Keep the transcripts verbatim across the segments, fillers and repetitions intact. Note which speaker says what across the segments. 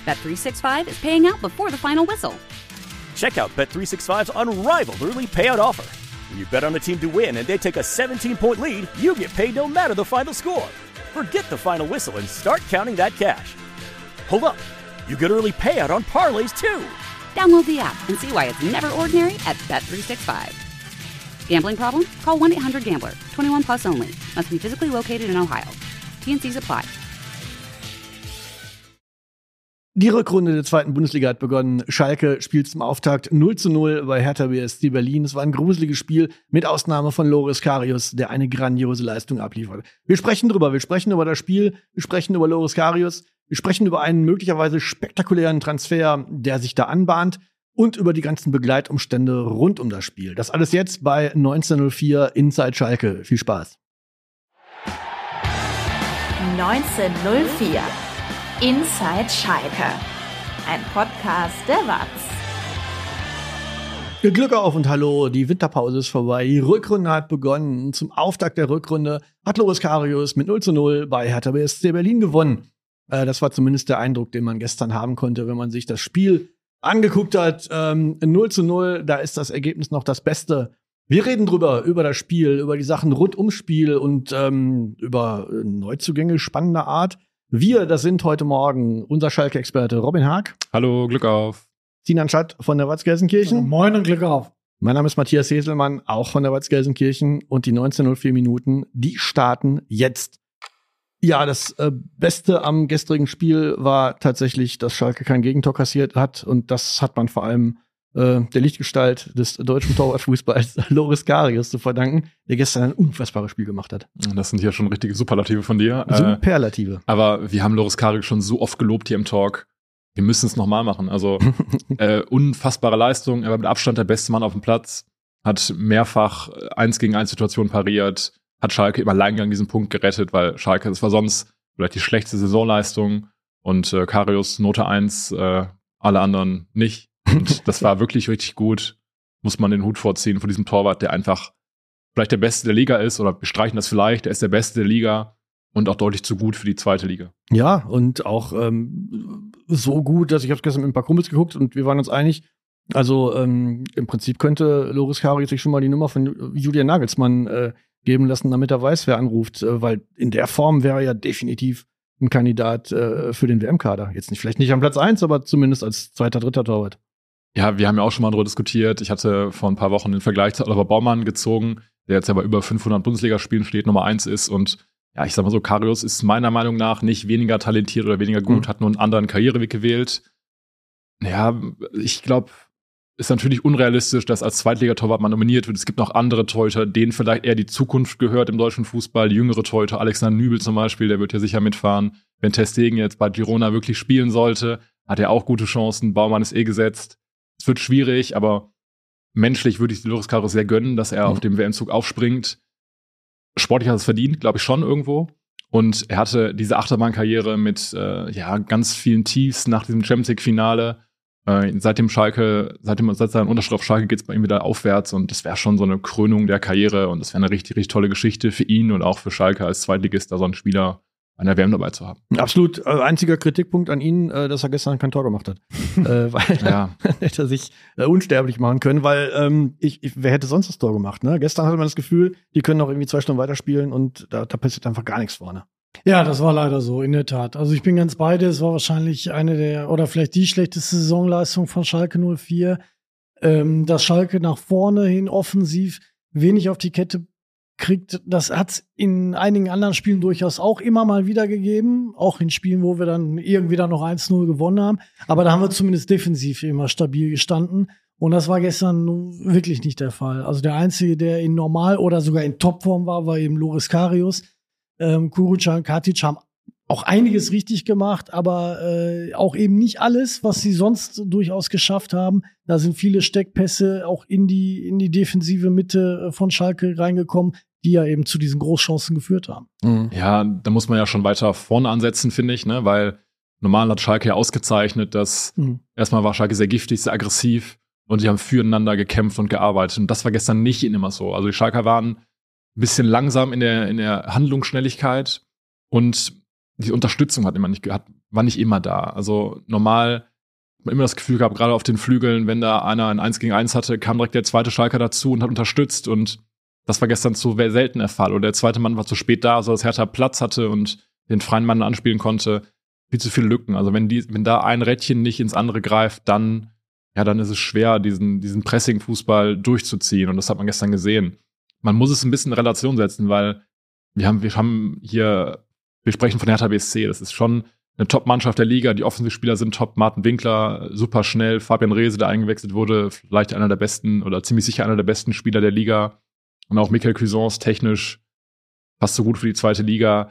Speaker 1: Bet three sixty-five is paying out before the final whistle.
Speaker 2: Check out Bet three sixty-five's unrivaled early payout offer. When you bet on a team to win and they take a seventeen-point lead, you get paid no matter the final score. Forget the final whistle and start counting that cash. Hold up. You get early payout on parlays, too.
Speaker 1: Download the app and see why it's never ordinary at Bet three sixty-five. Gambling problem? Call one eight hundred gambler. twenty-one plus only. Must be physically located in Ohio. T and C's apply.
Speaker 3: Die Rückrunde der zweiten Bundesliga hat begonnen. Schalke spielt zum Auftakt null zu null bei Hertha B S C Berlin. Es war ein gruseliges Spiel, mit Ausnahme von Loris Karius, der eine grandiose Leistung abliefert. Wir sprechen drüber, wir sprechen über das Spiel, wir sprechen über Loris Karius, wir sprechen über einen möglicherweise spektakulären Transfer, der sich da anbahnt, und über die ganzen Begleitumstände rund um das Spiel. Das alles jetzt bei neunzehn null vier Inside Schalke. Viel Spaß.
Speaker 4: neunzehn null vier Inside Schalke, ein Podcast der Watz.
Speaker 3: Glück auf und hallo, die Winterpause ist vorbei, die Rückrunde hat begonnen. Zum Auftakt der Rückrunde hat Loris Karius mit null zu null bei Hertha B S C Berlin gewonnen. Äh, das war zumindest der Eindruck, den man gestern haben konnte, wenn man sich das Spiel angeguckt hat. Ähm, null zu null, da ist das Ergebnis noch das Beste. Wir reden drüber, über das Spiel, über die Sachen rund ums Spiel und ähm, über Neuzugänge spannender Art. Wir, das sind heute Morgen unser Schalke-Experte Robin Haag.
Speaker 5: Hallo, Glück auf.
Speaker 3: Sinan Schatt von der Watz Gelsenkirchen.
Speaker 6: Moin und Glück auf.
Speaker 3: Mein Name ist Matthias Heselmann, auch von der Watz Gelsenkirchen. Und die neunzehn null vier Minuten, die starten jetzt. Ja, das äh, Beste am gestrigen Spiel war tatsächlich, dass Schalke kein Gegentor kassiert hat. Und das hat man vor allem äh, der Lichtgestalt des deutschen Torwartfußballs, Loris Karius, zu verdanken, der gestern ein unfassbares Spiel gemacht hat.
Speaker 5: Das sind ja schon richtige Superlative von dir.
Speaker 3: Superlative.
Speaker 5: Äh, aber wir haben Loris Karius schon so oft gelobt hier im Talk. Wir müssen es nochmal machen. Also äh, unfassbare Leistung. Er war mit Abstand der beste Mann auf dem Platz. Hat mehrfach eins gegen eins Situationen pariert. Hat Schalke im Alleingang diesen Punkt gerettet, weil Schalke, das war sonst vielleicht die schlechteste Saisonleistung. Und äh, Karius Note eins, äh, alle anderen nicht. Und das war wirklich richtig gut. Muss man den Hut vorziehen von diesem Torwart, der einfach vielleicht der Beste der Liga ist. Oder wir streichen das vielleicht. Er ist der Beste der Liga. Und auch deutlich zu gut für die zweite Liga.
Speaker 3: Ja, und auch ähm, so gut, dass ich habe gestern mit ein paar Kumpels geguckt und wir waren uns einig, also ähm, im Prinzip könnte Loris Karius sich schon mal die Nummer von Julian Nagelsmann äh, geben lassen, damit er weiß, wer anruft, äh, weil in der Form wäre er ja definitiv ein Kandidat äh, für den W M-Kader. Jetzt nicht, vielleicht nicht am Platz eins, aber zumindest als zweiter, dritter Torwart.
Speaker 5: Ja, wir haben ja auch schon mal darüber diskutiert. Ich hatte vor ein paar Wochen den Vergleich zu Oliver Baumann gezogen, der jetzt ja bei über fünfhundert Bundesligaspielen steht, Nummer eins ist. Und ja, ich sag mal so, Karius ist meiner Meinung nach nicht weniger talentiert oder weniger gut, mhm. hat nur einen anderen Karriereweg gewählt. Ja, ich glaube, ist natürlich unrealistisch, dass als Zweitligatorwart man nominiert wird. Es gibt noch andere Torhüter, denen vielleicht eher die Zukunft gehört im deutschen Fußball. Jüngere Torhüter, Alexander Nübel zum Beispiel, der wird ja sicher mitfahren. Wenn Ter Stegen jetzt bei Girona wirklich spielen sollte, hat er auch gute Chancen. Baumann ist eh gesetzt. Es wird schwierig, aber menschlich würde ich Loris Karius sehr gönnen, dass er mhm. auf dem W M-Zug aufspringt. Sportlich hat er es verdient, glaube ich schon irgendwo. Und er hatte diese Achterbahnkarriere mit äh, ja, ganz vielen Tiefs nach diesem Champions League-Finale. Äh, seit dem Schalke, seit, dem, seit seinem Unterschrift auf Schalke geht es bei ihm wieder aufwärts. Und das wäre schon so eine Krönung der Karriere. Und das wäre eine richtig, richtig tolle Geschichte für ihn und auch für Schalke als Zweitligist, da so einen Spieler an der W M dabei zu haben.
Speaker 3: Absolut. Äh, einziger Kritikpunkt an ihn, äh, dass er gestern kein Tor gemacht hat. äh, weil
Speaker 5: ja.
Speaker 3: hätte er sich äh, unsterblich machen können, weil ähm, ich, ich, wer hätte sonst das Tor gemacht? Ne? Gestern hatte man das Gefühl, die können noch irgendwie zwei Stunden weiterspielen und da, da passiert einfach gar nichts vorne.
Speaker 6: Ja, das war leider so, in der Tat. Also ich bin ganz bei dir, es war wahrscheinlich eine der, oder vielleicht die schlechteste Saisonleistung von Schalke null vier. Ähm, dass Schalke nach vorne hin offensiv wenig auf die Kette kriegt, das hat es in einigen anderen Spielen durchaus auch immer mal wieder gegeben, auch in Spielen, wo wir dann irgendwie dann noch eins null gewonnen haben, aber da haben wir zumindest defensiv immer stabil gestanden und das war gestern wirklich nicht der Fall. Also der Einzige, der in Normal- oder sogar in Topform war, war eben Loris Karius. Ähm, Kuruca und Katic haben auch einiges richtig gemacht, aber äh, auch eben nicht alles, was sie sonst durchaus geschafft haben. Da sind viele Steckpässe auch in die, in die defensive Mitte von Schalke reingekommen, die ja eben zu diesen Großchancen geführt haben.
Speaker 5: Mhm. Ja, da muss man ja schon weiter vorne ansetzen, finde ich, ne? Weil normal hat Schalke ja ausgezeichnet, dass mhm. erstmal war Schalke sehr giftig, sehr aggressiv und sie haben füreinander gekämpft und gearbeitet. Und das war gestern nicht immer so. Also die Schalker waren ein bisschen langsam in der, in der Handlungsschnelligkeit und die Unterstützung hat immer nicht, hat, war nicht immer da. Also normal hat man immer das Gefühl gehabt, gerade auf den Flügeln, wenn da einer ein eins gegen eins hatte, kam direkt der zweite Schalker dazu und hat unterstützt. Und das war gestern zu selten der Fall. Oder der zweite Mann war zu spät da, so dass Hertha Platz hatte und den freien Mann anspielen konnte. Viel zu viele Lücken. Also wenn die, wenn da ein Rädchen nicht ins andere greift, dann, ja, dann ist es schwer, diesen, diesen Pressing-Fußball durchzuziehen. Und das hat man gestern gesehen. Man muss es ein bisschen in Relation setzen, weil wir haben, wir haben hier, wir sprechen von Hertha B S C. Das ist schon eine Top-Mannschaft der Liga. Die Offensivspieler sind top. Martin Winkler, super schnell. Fabian Reese, der eingewechselt wurde, vielleicht einer der besten oder ziemlich sicher einer der besten Spieler der Liga. Und auch Michael Cuisance, technisch fast so gut für die zweite Liga.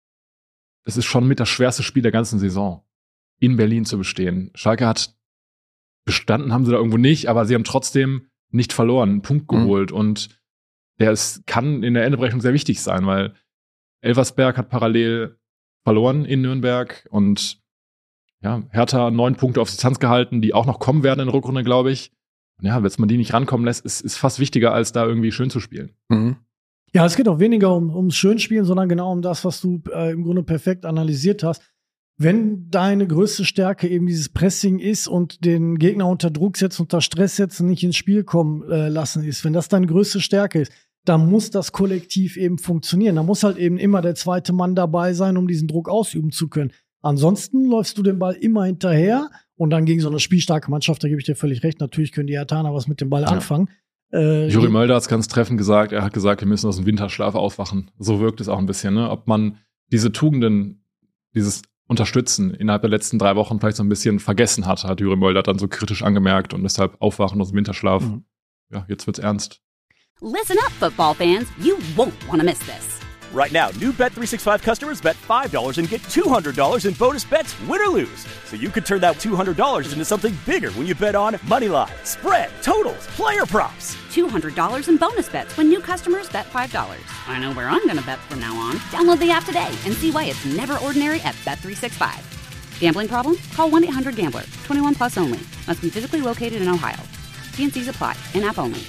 Speaker 5: Es ist schon mit das schwerste Spiel der ganzen Saison, in Berlin zu bestehen. Schalke hat bestanden, haben sie da irgendwo nicht, aber sie haben trotzdem nicht verloren, einen Punkt geholt. Mhm. Und der ist, kann in der Endabrechnung sehr wichtig sein, weil Elversberg hat parallel verloren in Nürnberg und ja, Hertha neun Punkte auf Distanz gehalten, die auch noch kommen werden in der Rückrunde, glaube ich. Und ja, wenn man die nicht rankommen lässt, ist, ist fast wichtiger, als da irgendwie schön zu spielen.
Speaker 3: Mhm.
Speaker 6: Ja, es geht auch weniger um, ums Schönspielen, sondern genau um das, was du äh, im Grunde perfekt analysiert hast. Wenn deine größte Stärke eben dieses Pressing ist und den Gegner unter Druck setzen, unter Stress setzen, nicht ins Spiel kommen äh, lassen ist, wenn das deine größte Stärke ist, dann muss das Kollektiv eben funktionieren. Da muss halt eben immer der zweite Mann dabei sein, um diesen Druck ausüben zu können. Ansonsten läufst du den Ball immer hinterher und dann gegen so eine spielstarke Mannschaft, da gebe ich dir völlig recht, natürlich können die Herthaner was mit dem Ball ja. anfangen. Äh,
Speaker 5: Juri Mölder hat es ganz treffend gesagt, er hat gesagt, wir müssen aus dem Winterschlaf aufwachen. So wirkt es auch ein bisschen, ne? Ob man diese Tugenden, dieses Unterstützen innerhalb der letzten drei Wochen vielleicht so ein bisschen vergessen hat, hat Juri Mölder dann so kritisch angemerkt und deshalb aufwachen aus dem Winterschlaf. Mhm. Ja, jetzt wird's ernst.
Speaker 1: Listen up, football fans. You won't want to miss this.
Speaker 2: Right now, new Bet three sixty-five customers bet five dollars and get two hundred dollars in bonus bets, win or lose. So you could turn that two hundred dollars into something bigger when you bet on moneyline, spread, totals, player props.
Speaker 1: two hundred dollars in bonus bets when new customers bet five dollars. I know where I'm going to bet from now on. Download the app today and see why it's never ordinary at Bet three sixty-five. Gambling problem? Call one eight hundred gambler. twenty-one plus only. Must be physically located in Ohio. T and C's apply. In-app only.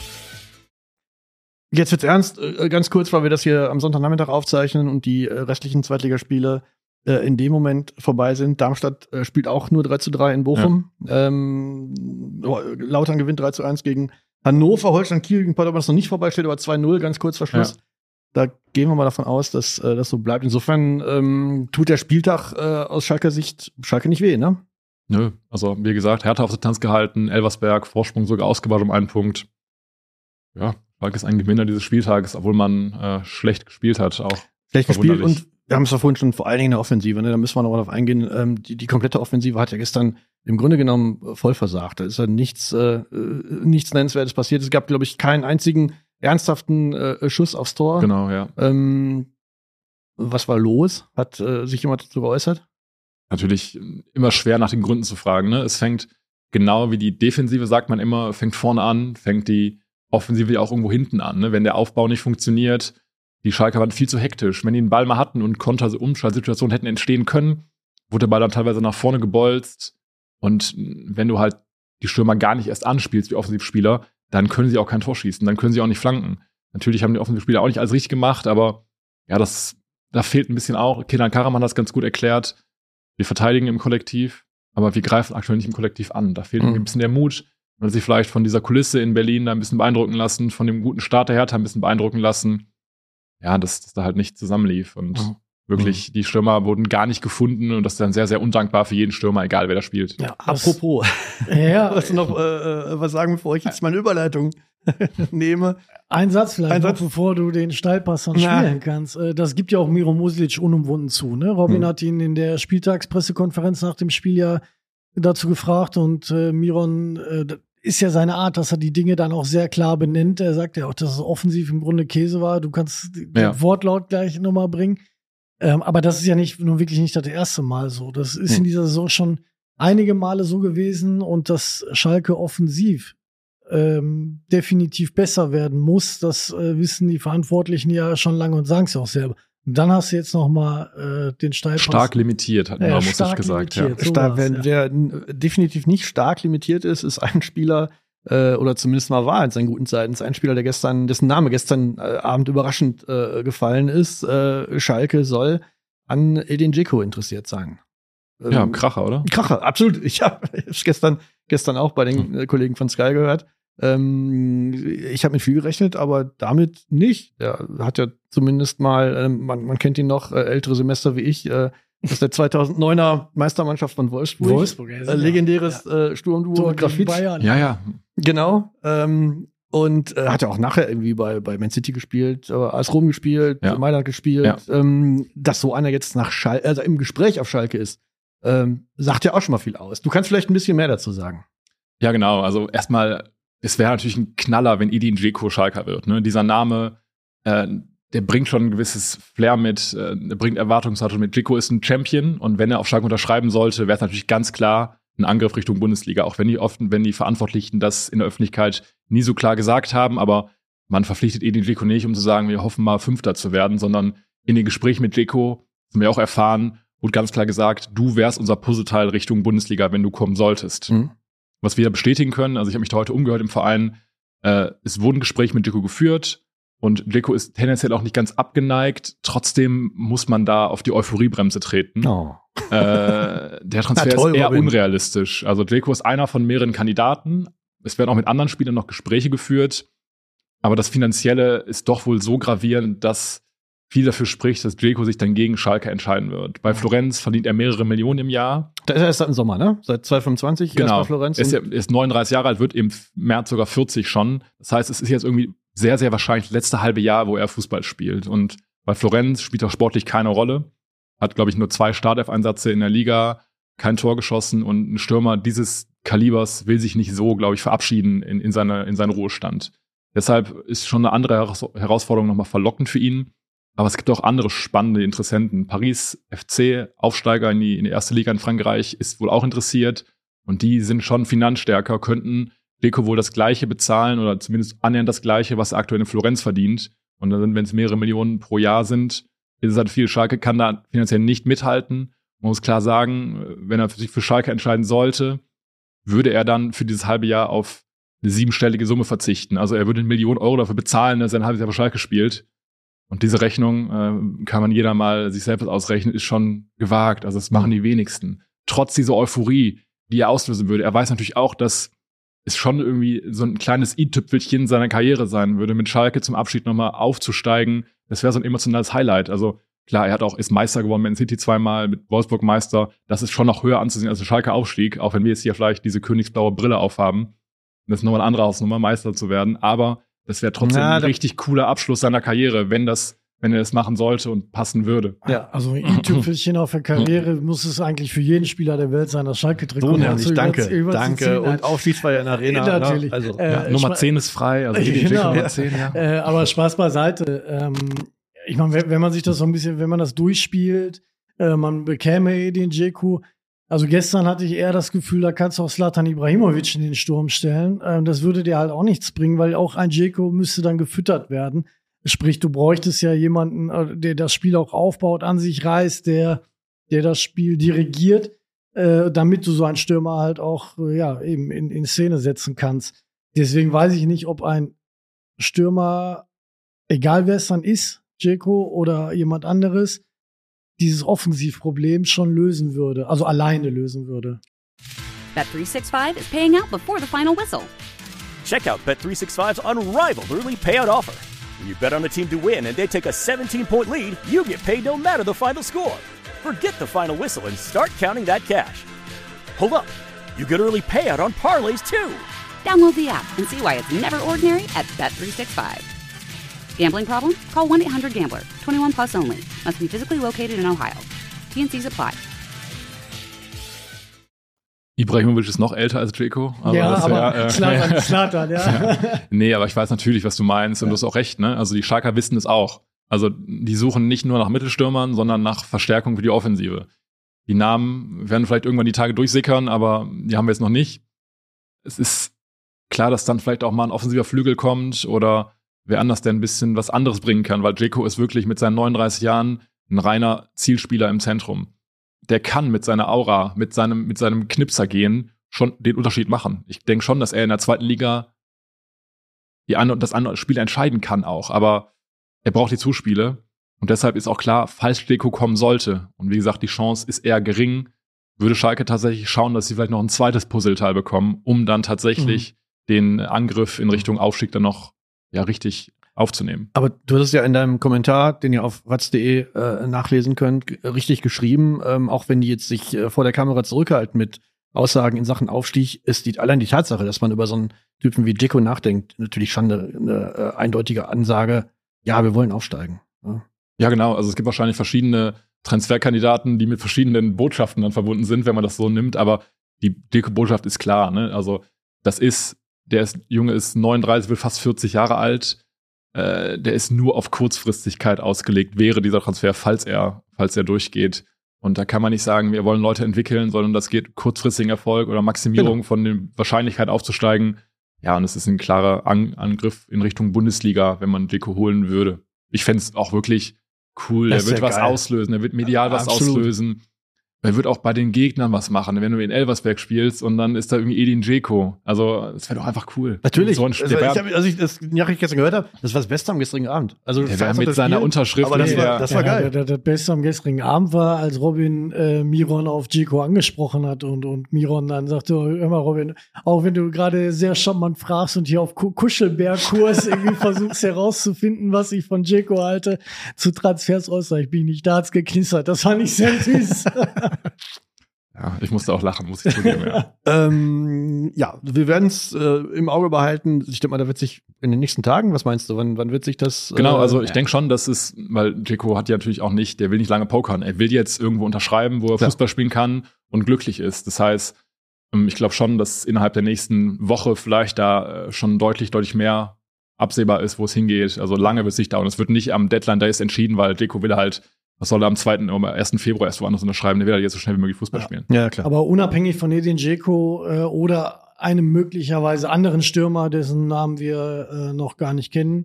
Speaker 3: Jetzt wird's ernst, äh, ganz kurz, weil wir das hier am Sonntagnachmittag aufzeichnen und die äh, restlichen Zweitligaspiele äh, in dem Moment vorbei sind. Darmstadt äh, spielt auch nur drei zu drei in Bochum. Ja. Ähm, Lautern gewinnt drei zu eins gegen Hannover. Holstein Kiel gegen Paderborn ist noch nicht vorbei, steht aber zwei null, ganz kurz vor Schluss. Ja. Da gehen wir mal davon aus, dass äh, das so bleibt. Insofern ähm, tut der Spieltag äh, aus Schalker Sicht Schalke nicht weh, ne?
Speaker 5: Nö, also wie gesagt, Hertha auf Distanz gehalten, Elversberg, Vorsprung sogar ausgebaut um einen Punkt. Ja, Schalke ist ein Gewinner dieses Spieltages, obwohl man äh, schlecht gespielt hat. Auch
Speaker 3: schlecht gespielt und wir haben es ja vorhin schon vor allen Dingen in der Offensive, ne? Da müssen wir noch mal drauf eingehen. Ähm, die, die komplette Offensive hat ja gestern im Grunde genommen voll versagt. Da ist ja nichts, äh, nichts Nennenswertes passiert. Es gab, glaube ich, keinen einzigen ernsthaften äh, Schuss aufs Tor.
Speaker 5: Genau, ja.
Speaker 3: Ähm, was war los? Hat äh, sich jemand dazu geäußert?
Speaker 5: Natürlich immer schwer nach den Gründen zu fragen. Ne? Es fängt genau wie die Defensive, sagt man immer, fängt vorne an, fängt die Offensive ja auch irgendwo hinten an. Ne? Wenn der Aufbau nicht funktioniert, die Schalker waren viel zu hektisch. Wenn die den Ball mal hatten und Konter, so Umschaltsituationen hätten entstehen können, wurde der Ball dann teilweise nach vorne gebolzt. Und wenn du halt die Stürmer gar nicht erst anspielst wie Offensivspieler, dann können sie auch kein Tor schießen, dann können sie auch nicht flanken. Natürlich haben die Offensivspieler auch nicht alles richtig gemacht, aber ja, das, da fehlt ein bisschen auch. Kenan Karaman hat das ganz gut erklärt. Wir verteidigen im Kollektiv, aber wir greifen aktuell nicht im Kollektiv an. Da fehlt mhm. ein bisschen der Mut. Man hat sich vielleicht von dieser Kulisse in Berlin da ein bisschen beeindrucken lassen, von dem guten Start der Hertha ein bisschen beeindrucken lassen. Ja, dass das da halt nicht zusammenlief. Und mhm. wirklich, die Stürmer wurden gar nicht gefunden und das ist dann sehr, sehr undankbar für jeden Stürmer, egal wer da spielt.
Speaker 3: Ja, apropos. Ja, was noch äh, was sagen, bevor ich jetzt meine Überleitung nehme.
Speaker 6: Ein Satz vielleicht,
Speaker 3: Ein
Speaker 6: noch,
Speaker 3: Satz.
Speaker 6: bevor du den Steilpass dann
Speaker 3: Ja.
Speaker 6: spielen kannst. Äh, Das gibt ja auch Miro Muslic unumwunden zu. Ne? Robin
Speaker 3: Hm.
Speaker 6: hat ihn in der Spieltagspressekonferenz nach dem Spiel ja dazu gefragt und äh, Miron äh, das ist ja seine Art, dass er die Dinge dann auch sehr klar benennt. Er sagt ja auch, dass es offensiv im Grunde Käse war. Du kannst den
Speaker 5: Ja.
Speaker 6: Wortlaut gleich nochmal bringen. Ähm, aber das ist ja nicht nun wirklich nicht das erste Mal so. Das ist
Speaker 3: Hm.
Speaker 6: in dieser Saison schon einige Male so gewesen und dass Schalke offensiv ähm, definitiv besser werden muss, das äh, wissen die Verantwortlichen ja schon lange und sagen es ja auch selber. Und dann hast du jetzt noch mal äh, den Steilpass.
Speaker 5: Stark limitiert, hat
Speaker 6: Ja,
Speaker 5: Miro Muslic
Speaker 6: stark
Speaker 5: gesagt. Ja.
Speaker 6: limitiert. So
Speaker 3: Sta-
Speaker 6: war's,
Speaker 3: wer,
Speaker 6: ja.
Speaker 3: wer n- definitiv nicht stark limitiert ist, ist ein Spieler, äh, oder zumindest mal war in seinen guten Zeiten, ist ein Spieler, der gestern, dessen Name gestern äh, Abend überraschend äh, gefallen ist. Äh, Schalke soll an Edin Dzeko interessiert sein.
Speaker 5: Ja,
Speaker 3: Ähm,
Speaker 5: Kracher, oder?
Speaker 3: Kracher, absolut. Ich habe es gestern, gestern auch bei den äh, Kollegen von Sky gehört. Ähm, ich habe mit viel gerechnet, aber damit nicht. Er hat ja zumindest mal, ähm, man, man kennt ihn noch, äh, ältere Semester wie ich, äh, aus der zweitausenddeuner Meistermannschaft von Wolfsburg.
Speaker 6: Wolfsburg, ja,
Speaker 3: äh, legendäres ja. äh, Sturmduo
Speaker 6: Tor
Speaker 3: mit
Speaker 6: gegen
Speaker 3: Grafit.
Speaker 6: Bayern.
Speaker 5: Ja, ja.
Speaker 3: Genau. Ähm, und äh, hat ja auch nachher irgendwie bei, bei Man City gespielt, äh, als Rom gespielt,
Speaker 5: Ja.
Speaker 3: Mailand gespielt.
Speaker 5: Ja.
Speaker 3: Ähm, dass so einer jetzt nach Schalke, also im Gespräch auf Schalke ist, ähm, sagt ja auch schon mal viel aus. Du kannst vielleicht ein bisschen mehr dazu sagen.
Speaker 5: Ja, genau. Also erstmal, es wäre natürlich ein Knaller, wenn Edin Dzeko Schalker wird. Ne? Dieser Name, äh, der bringt schon ein gewisses Flair mit, äh, der bringt Erwartungshaltung mit. Dzeko ist ein Champion und wenn er auf Schalke unterschreiben sollte, wäre es natürlich ganz klar ein Angriff Richtung Bundesliga. Auch wenn die oft, wenn die Verantwortlichen das in der Öffentlichkeit nie so klar gesagt haben, aber man verpflichtet Edin Dzeko nicht, um zu sagen, wir hoffen mal Fünfter zu werden, sondern in den Gesprächen mit Dzeko, haben wir auch erfahren, wurde ganz klar gesagt, du wärst unser Puzzleteil Richtung Bundesliga, wenn du kommen solltest.
Speaker 3: Mhm.
Speaker 5: Was wir bestätigen können, also ich habe mich da heute umgehört im Verein, äh, es wurden Gespräche mit Dzeko geführt und Dzeko ist tendenziell auch nicht ganz abgeneigt. Trotzdem muss man da auf die Euphoriebremse treten.
Speaker 3: Oh.
Speaker 5: Äh, der Transfer
Speaker 3: Na toll,
Speaker 5: ist eher
Speaker 3: Robin.
Speaker 5: unrealistisch. Also Dzeko ist einer von mehreren Kandidaten. Es werden auch mit anderen Spielern noch Gespräche geführt. Aber das Finanzielle ist doch wohl so gravierend, dass viel dafür spricht, dass Dzeko sich dann gegen Schalke entscheiden wird. Bei Florenz verdient er mehrere Millionen im Jahr.
Speaker 3: Da ist er erst seit dem Sommer, ne? Seit zweitausendfünfundzwanzig erst
Speaker 5: Genau.
Speaker 3: bei Florenz.
Speaker 5: Er ist, ja,
Speaker 3: und-
Speaker 5: er ist neununddreißig Jahre alt, wird im März sogar vierzig schon. Das heißt, es ist jetzt irgendwie sehr, sehr wahrscheinlich das letzte halbe Jahr, wo er Fußball spielt. Und bei Florenz spielt er sportlich keine Rolle. Hat, glaube ich, nur zwei Startelf-Einsätze in der Liga, kein Tor geschossen und ein Stürmer dieses Kalibers will sich nicht so, glaube ich, verabschieden in, in, seine, in seinen Ruhestand. Deshalb ist schon eine andere Heraus- Herausforderung nochmal verlockend für ihn. Aber es gibt auch andere spannende Interessenten. Paris F C, Aufsteiger in die, in die erste Liga in Frankreich, ist wohl auch interessiert. Und die sind schon finanzstärker, könnten Dzeko wohl das Gleiche bezahlen oder zumindest annähernd das Gleiche, was er aktuell in Florenz verdient. Und dann, wenn es mehrere Millionen pro Jahr sind, ist es halt viel. Schalke kann da finanziell nicht mithalten. Man muss klar sagen, wenn er sich für Schalke entscheiden sollte, würde er dann für dieses halbe Jahr auf eine siebenstellige Summe verzichten. Also er würde eine Million Euro dafür bezahlen, dass er ein halbes Jahr für Schalke spielt. Und diese Rechnung äh, kann man jeder mal sich selbst ausrechnen, ist schon gewagt. Also das machen die wenigsten. Trotz dieser Euphorie, die er auslösen würde. Er weiß natürlich auch, dass es schon irgendwie so ein kleines i-Tüpfelchen seiner Karriere sein würde, mit Schalke zum Abschied nochmal aufzusteigen. Das wäre so ein emotionales Highlight. Also klar, er hat auch ist Meister geworden mit Man City zweimal, mit Wolfsburg Meister. Das ist schon noch höher anzusehen als der Schalke Aufstieg, auch wenn wir jetzt hier vielleicht diese königsblaue Brille aufhaben. Das ist nochmal eine andere Hausnummer, Meister zu werden. Aber das wäre trotzdem
Speaker 3: Na,
Speaker 5: ein
Speaker 3: da-
Speaker 5: richtig cooler Abschluss seiner Karriere, wenn das, wenn er das machen sollte und passen würde.
Speaker 3: Ja.
Speaker 6: Also ein i-Tüpfelchen auf der Karriere muss es eigentlich für jeden Spieler der Welt sein, das Schalke-Trikot
Speaker 3: So
Speaker 6: mal
Speaker 3: nämlich,
Speaker 6: zu
Speaker 3: danke,
Speaker 6: überz- überzuziehen.
Speaker 3: danke. Und Aufstiegsfeier in der Arena.
Speaker 6: Ja, natürlich.
Speaker 3: Ne? Also,
Speaker 6: Äh,
Speaker 5: Ja, Nummer
Speaker 6: Spa-
Speaker 5: zehn ist frei, also die
Speaker 6: Genau.
Speaker 5: Nummer zehn, ja.
Speaker 6: Äh, aber Spaß beiseite. Ähm, ich meine, wenn, wenn man sich das so ein bisschen, wenn man das durchspielt, äh, man bekäme Edin Dzeko. Also gestern hatte ich eher das Gefühl, da kannst du auch Zlatan Ibrahimovic in den Sturm stellen. Ähm, das würde dir halt auch nichts bringen, weil auch ein Dzeko müsste dann gefüttert werden. Sprich, du bräuchtest ja jemanden, äh, der das Spiel auch aufbaut, an sich reißt, der, der das Spiel dirigiert, äh, damit du so einen Stürmer halt auch äh, ja, eben in, in Szene setzen kannst. Deswegen weiß ich nicht, ob ein Stürmer, egal wer es dann ist, Dzeko oder jemand anderes, dieses Offensivproblem schon lösen würde, also alleine lösen würde.
Speaker 1: Bet three sixty-five is paying out before the final whistle.
Speaker 2: Check out Bet three sixty-five's unrivaled early payout offer. When you bet on a team to win and they take a seventeen-point lead, you get paid no matter the final score. Forget the final whistle and start counting that cash. Hold up. You get early payout on parlays too.
Speaker 1: Download the app and see why it's never ordinary at Bet three sixty-five. Gambling problem? Call one eight hundred gambler. twenty-one plus only. Must be physically located in Ohio. T and C's apply.
Speaker 5: Ibrahimovic ist noch älter als Dzeko.
Speaker 6: Ja,
Speaker 5: das
Speaker 6: aber
Speaker 5: wär, äh,
Speaker 6: Zlatan, Zlatan, ja.
Speaker 5: Nee, aber ich weiß natürlich, was du meinst und du hast auch recht, ne? Also die Schalker wissen es auch. Also die suchen nicht nur nach Mittelstürmern, sondern nach Verstärkung für die Offensive. Die Namen werden vielleicht irgendwann die Tage durchsickern, aber die haben wir jetzt noch nicht. Es ist klar, dass dann vielleicht auch mal ein offensiver Flügel kommt oder wer anders der ein bisschen was anderes bringen kann, weil Dzeko ist wirklich mit seinen neununddreißig Jahren ein reiner Zielspieler im Zentrum. Der kann mit seiner Aura, mit seinem, mit seinem Knipser gehen, schon den Unterschied machen. Ich denke schon, dass er in der zweiten Liga die eine, das andere Spiel entscheiden kann auch, aber er braucht die Zuspiele Und deshalb ist auch klar, falls Dzeko kommen sollte, und wie gesagt, die Chance ist eher gering, würde Schalke tatsächlich schauen, dass sie vielleicht noch ein zweites Puzzleteil bekommen, um dann tatsächlich mhm. den Angriff in Richtung Aufstieg dann noch ja richtig aufzunehmen.
Speaker 3: Aber du hast es ja in deinem Kommentar, den ihr auf watz punkt de äh, nachlesen könnt, g- richtig geschrieben, ähm, auch wenn die jetzt sich äh, vor der Kamera zurückhalten mit Aussagen in Sachen Aufstieg, ist die, allein die Tatsache, dass man über so einen Typen wie Dzeko nachdenkt, natürlich schon eine, eine äh, eindeutige Ansage, ja, wir wollen aufsteigen. Ja.
Speaker 5: Ja, genau. Also es gibt wahrscheinlich verschiedene Transferkandidaten, die mit verschiedenen Botschaften dann verbunden sind, wenn man das so nimmt. Aber die Dzeko-Botschaft ist klar. Ne? Also das ist, der ist, Junge ist neununddreißig, wird fast vierzig Jahre alt. Äh, der ist nur auf Kurzfristigkeit ausgelegt, wäre dieser Transfer, falls er, falls er durchgeht. Und da kann man nicht sagen, wir wollen Leute entwickeln, sondern das geht kurzfristigen Erfolg oder Maximierung genau. von der Wahrscheinlichkeit aufzusteigen. Ja, und es ist ein klarer An- Angriff in Richtung Bundesliga, wenn man Dzeko holen würde. Ich fände es auch wirklich cool. Er wird was geil. auslösen, er wird medial ja, was absolut. auslösen. Er wird auch bei den Gegnern was machen, wenn du in Elversberg spielst und dann ist da irgendwie Edin Dzeko. Also, das wäre doch einfach cool.
Speaker 3: Natürlich.
Speaker 5: So ein,
Speaker 3: also, ich hab, als ich das Nachricht gestern gehört habe, das war das Beste am gestrigen Abend. Also,
Speaker 5: der war mit seiner Spiel, Unterschrift.
Speaker 3: Aber das nee, war, das war
Speaker 6: ja,
Speaker 3: geil.
Speaker 6: Das, das Beste am gestrigen Abend war, als Robin äh, Miron auf Dzeko angesprochen hat und, und Miron dann sagte, oh, hör mal Robin, auch wenn du gerade sehr charmant fragst und hier auf Kuschelbergkurs irgendwie versuchst herauszufinden, was ich von Dzeko halte, zu Transfers äußere ich bin nicht, da hat's geknistert. Das fand ich sehr süß.
Speaker 5: Ja, ich musste auch lachen, muss ich zugeben, ja.
Speaker 3: ähm, ja, wir werden es äh, im Auge behalten. Ich denke mal, da wird sich in den nächsten Tagen, was meinst du, wann, wann wird sich das? Äh,
Speaker 5: genau, also ich ja. denke schon, dass es, weil Dzeko hat ja natürlich auch nicht, der will nicht lange pokern. Er will jetzt irgendwo unterschreiben, wo er ja. Fußball spielen kann und glücklich ist. Das heißt, ich glaube schon, dass innerhalb der nächsten Woche vielleicht da schon deutlich, deutlich mehr absehbar ist, wo es hingeht. Also lange wird es nicht dauern. Es wird nicht am Deadline Day entscheiden, weil Dzeko will halt Was soll er am zweiten oder ersten Februar erst woanders unterschreiben? Der will halt jetzt so schnell wie möglich Fußball
Speaker 6: ja.
Speaker 5: spielen.
Speaker 3: Ja, klar.
Speaker 6: Aber unabhängig von Edin Dzeko äh, oder einem möglicherweise anderen Stürmer, dessen Namen wir äh, noch gar nicht kennen,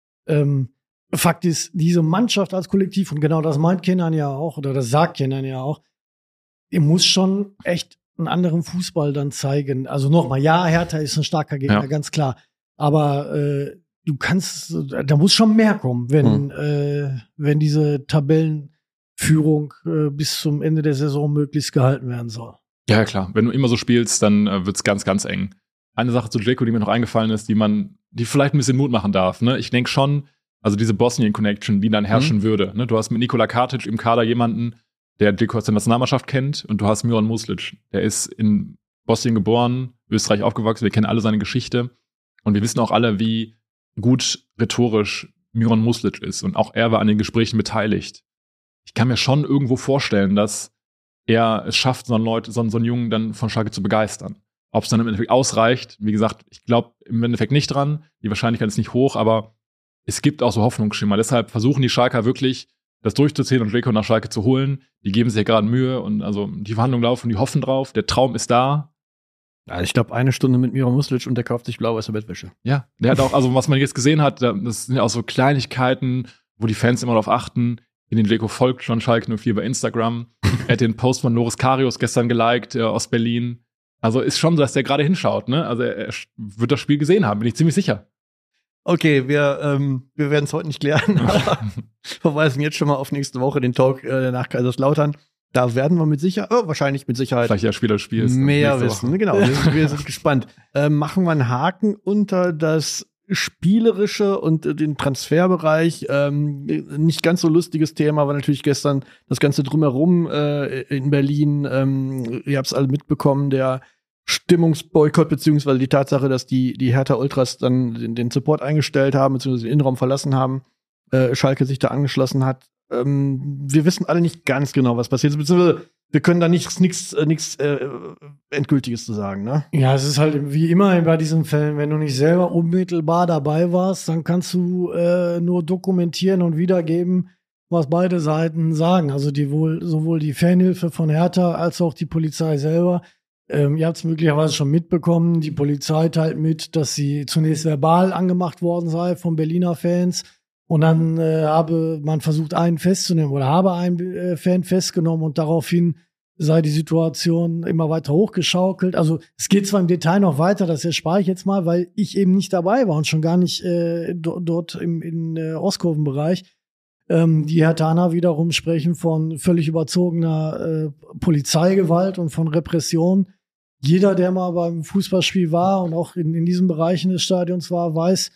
Speaker 6: ähm, Fakt ist, diese Mannschaft als Kollektiv, und genau das meint Kenan ja auch, oder das sagt Kenan ja auch, ihr muss schon echt einen anderen Fußball dann zeigen. Also nochmal, ja, Hertha ist ein starker Gegner,
Speaker 5: Ja.
Speaker 6: ganz klar. Aber äh, du kannst, da muss schon mehr kommen, wenn,
Speaker 3: Mhm.
Speaker 6: äh, wenn diese Tabellenführung äh, bis zum Ende der Saison möglichst gehalten werden soll.
Speaker 5: Ja, klar. Wenn du immer so spielst, dann äh, wird's ganz, ganz eng. Eine Sache zu Dzeko, die mir noch eingefallen ist, die man, die vielleicht ein bisschen Mut machen darf. Ne? Ich denke schon, also diese Bosnien-Connection, die dann herrschen
Speaker 3: Mhm.
Speaker 5: würde. Ne? Du hast mit Nikola Katic im Kader jemanden, der Dzeko aus der Nationalmannschaft kennt, und du hast Miran Muslic. Der ist in Bosnien geboren, Österreich aufgewachsen, wir kennen alle seine Geschichte. Und wir wissen auch alle, wie gut rhetorisch Miran Muslic ist. Und auch er war an den Gesprächen beteiligt. Ich kann mir schon irgendwo vorstellen, dass er es schafft, so einen, Leute, so einen, so einen Jungen dann von Schalke zu begeistern. Ob es dann im Endeffekt ausreicht, wie gesagt, ich glaube im Endeffekt nicht dran. Die Wahrscheinlichkeit ist nicht hoch, aber es gibt auch so Hoffnungsschimmer. Deshalb versuchen die Schalker wirklich, das durchzuziehen und Dzeko nach Schalke zu holen. Die geben sich ja gerade Mühe und also die Verhandlungen laufen, die hoffen drauf. Der Traum ist da.
Speaker 3: Ja, ich glaube, eine Stunde mit Miran Muslic und der kauft sich blau-weiße Bettwäsche.
Speaker 5: Ja, der hat auch, also was man jetzt gesehen hat, das sind ja auch so Kleinigkeiten, wo die Fans immer darauf achten. In den Dzeko folgt schon Schalke null vier bei Instagram. Er hat den Post von Loris Karius gestern geliked, äh, aus Berlin. Also ist schon so, dass der gerade hinschaut, ne? Also er, er wird das Spiel gesehen haben, bin ich ziemlich sicher.
Speaker 3: Okay, wir, ähm, wir werden es heute nicht klären, aber verweisen jetzt schon mal auf nächste Woche den Talk äh, nach Kaiserslautern. Da werden wir mit Sicherheit, oh, wahrscheinlich mit Sicherheit
Speaker 5: Vielleicht ja Spieler spielst.
Speaker 3: mehr wissen. Genau, wir, wir sind gespannt. Ähm, machen wir einen Haken unter das Spielerische und äh, den Transferbereich. Ähm, nicht ganz so lustiges Thema, war natürlich gestern das Ganze drumherum äh, in Berlin. Ähm, ihr habt es alle mitbekommen, der Stimmungsboykott, beziehungsweise die Tatsache, dass die, die Hertha Ultras dann den, den Support eingestellt haben, beziehungsweise den Innenraum verlassen haben, äh, Schalke sich da angeschlossen hat. Ähm, wir wissen alle nicht ganz genau, was passiert ist, beziehungsweise wir können da nichts nichts nichts äh, Endgültiges zu sagen, ne?
Speaker 6: Ja, es ist halt wie immer bei diesen Fällen, wenn du nicht selber unmittelbar dabei warst, dann kannst du äh, nur dokumentieren und wiedergeben, was beide Seiten sagen. Also die wohl sowohl die Fanhilfe von Hertha als auch die Polizei selber. Ähm, ihr habt es möglicherweise schon mitbekommen. Die Polizei teilt mit, dass sie zunächst verbal angemacht worden sei von Berliner Fans. Und dann äh, habe man versucht, einen festzunehmen oder habe einen äh, Fan festgenommen und daraufhin sei die Situation immer weiter hochgeschaukelt. Also es geht zwar im Detail noch weiter, das erspare ich jetzt mal, weil ich eben nicht dabei war und schon gar nicht äh, do- dort im in, äh, Ostkurvenbereich. Ähm, die Herthaner wiederum sprechen von völlig überzogener äh, Polizeigewalt und von Repression. Jeder, der mal beim Fußballspiel war und auch in, in diesen Bereichen des Stadions war, weiß,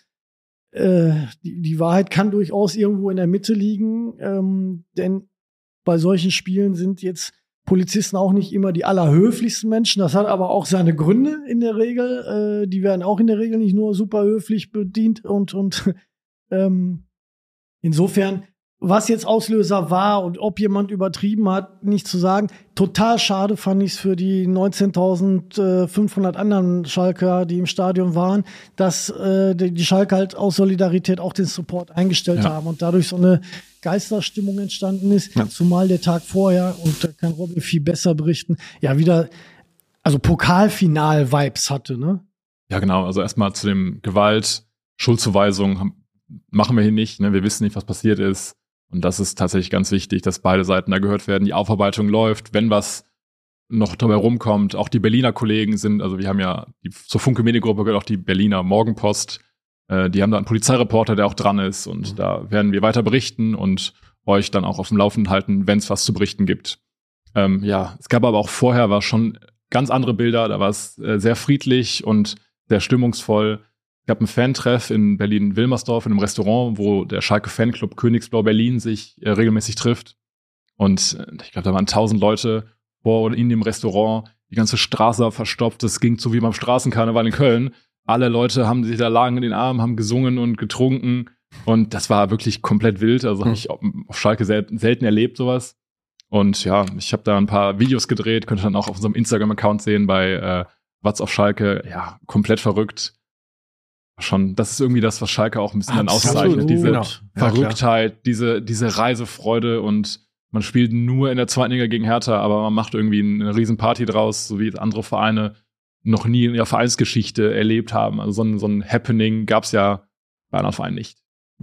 Speaker 6: äh, die, die Wahrheit kann durchaus irgendwo in der Mitte liegen. Ähm, denn bei solchen Spielen sind jetzt Polizisten auch nicht immer die allerhöflichsten Menschen. Das hat aber auch seine Gründe in der Regel. Äh, die werden auch in der Regel nicht nur super höflich bedient und, und ähm, insofern, was jetzt Auslöser war und ob jemand übertrieben hat, nicht zu sagen. Total schade fand ich es für die neunzehntausendfünfhundert anderen Schalker, die im Stadion waren, dass äh, die Schalker halt aus Solidarität auch den Support eingestellt ja. haben und dadurch so eine Geisterstimmung entstanden ist. Ja. Zumal der Tag vorher, und da kann Robin viel besser berichten, ja wieder, also Pokalfinal-Vibes hatte, ne?
Speaker 5: Ja, genau. Also erstmal zu dem Gewalt, Schuldzuweisung machen wir hier nicht. Ne? Wir wissen nicht, was passiert ist. Und das ist tatsächlich ganz wichtig, dass beide Seiten da gehört werden. Die Aufarbeitung läuft, wenn was noch dabei rumkommt. Auch die Berliner Kollegen sind, also wir haben ja, die, zur Funke-Mediengruppe gehört auch die Berliner Morgenpost. Äh, die haben da einen Polizeireporter, der auch dran ist. Und mhm. da werden wir weiter berichten und euch dann auch auf dem Laufenden halten, wenn es was zu berichten gibt. Ähm, ja, es gab aber auch vorher, war schon ganz andere Bilder. Da war es äh, sehr friedlich und sehr stimmungsvoll. Es gab einen Fantreff in Berlin-Wilmersdorf in einem Restaurant, wo der Schalke-Fanclub Königsblau Berlin sich äh, regelmäßig trifft. Und äh, ich glaube, da waren tausend Leute vor oder in dem Restaurant. Die ganze Straße war verstopft. Das ging so wie beim Straßenkarneval in Köln. Alle Leute haben sich da lagen in den Armen, haben gesungen und getrunken. Und das war wirklich komplett wild. Also mhm. habe ich auf, auf Schalke sel- selten erlebt, sowas. Und ja, ich habe da ein paar Videos gedreht. Könnt ihr dann auch auf unserem Instagram-Account sehen bei äh, Watz auf Schalke. Ja, komplett verrückt. Schon, das ist irgendwie das, was Schalke auch ein bisschen dann auszeichnet. Diese genau. Verrücktheit, ja, diese, diese Reisefreude und man spielt nur in der zweiten Liga gegen Hertha, aber man macht irgendwie eine Riesenparty draus, so wie andere Vereine noch nie in ihrer Vereinsgeschichte erlebt haben. Also so ein, so ein Happening gab's ja bei anderen Vereinen nicht.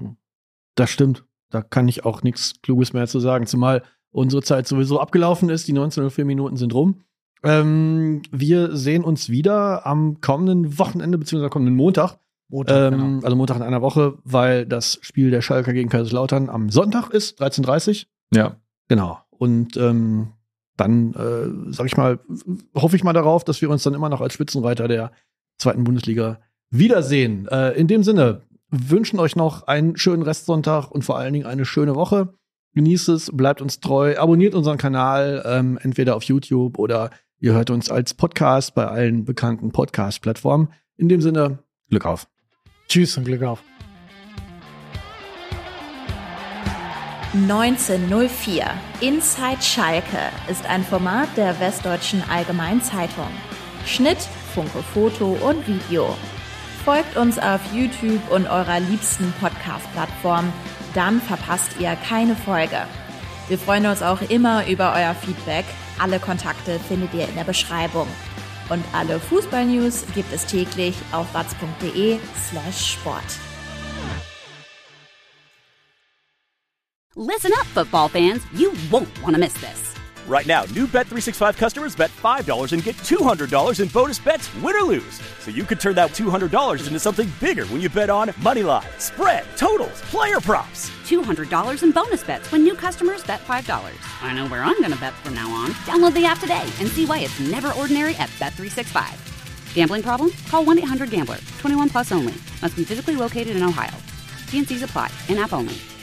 Speaker 3: Das stimmt. Da kann ich auch nichts Kluges mehr zu sagen, zumal unsere Zeit sowieso abgelaufen ist. Die neunzehn Uhr vier Minuten sind rum. Ähm, wir sehen uns wieder am kommenden Wochenende, beziehungsweise kommenden Montag. Montag, ähm, genau. Also Montag in einer Woche, weil das Spiel der Schalker gegen Kaiserslautern am Sonntag ist, dreizehn Uhr dreißig.
Speaker 5: Ja.
Speaker 3: Genau. Und ähm, dann, äh, sag ich mal, hoffe ich mal darauf, dass wir uns dann immer noch als Spitzenreiter der zweiten Bundesliga wiedersehen. Äh, in dem Sinne, wünschen euch noch einen schönen Restsonntag und vor allen Dingen eine schöne Woche. Genießt es, bleibt uns treu, abonniert unseren Kanal, ähm, entweder auf YouTube oder ihr hört uns als Podcast bei allen bekannten Podcast-Plattformen. In dem Sinne, Glück auf.
Speaker 6: Tschüss und Glück auf.
Speaker 4: neunzehnhundertvier Inside Schalke ist ein Format der Westdeutschen Allgemeinen Zeitung. Schnitt, Funke Foto und Video. Folgt uns auf YouTube und eurer liebsten Podcast-Plattform, dann verpasst ihr keine Folge. Wir freuen uns auch immer über euer Feedback. Alle Kontakte findet ihr in der Beschreibung. Und alle Fußball-News gibt es täglich auf watz.de slash Sport.
Speaker 1: Listen up, football fans. You won't want to miss this.
Speaker 2: Right now, new Bet three sixty-five customers bet five dollars and get two hundred dollars in bonus bets, win or lose. So you could turn that two hundred dollars into something bigger when you bet on money line, spread, totals, player props.
Speaker 1: two hundred dollars in bonus bets when new customers bet five dollars. I know where I'm going to bet from now on. Download the app today and see why it's never ordinary at Bet three sixty-five. Gambling problem? Call one eight hundred gambler. twenty-one plus only. Must be physically located in Ohio. T and C's apply. In-app only.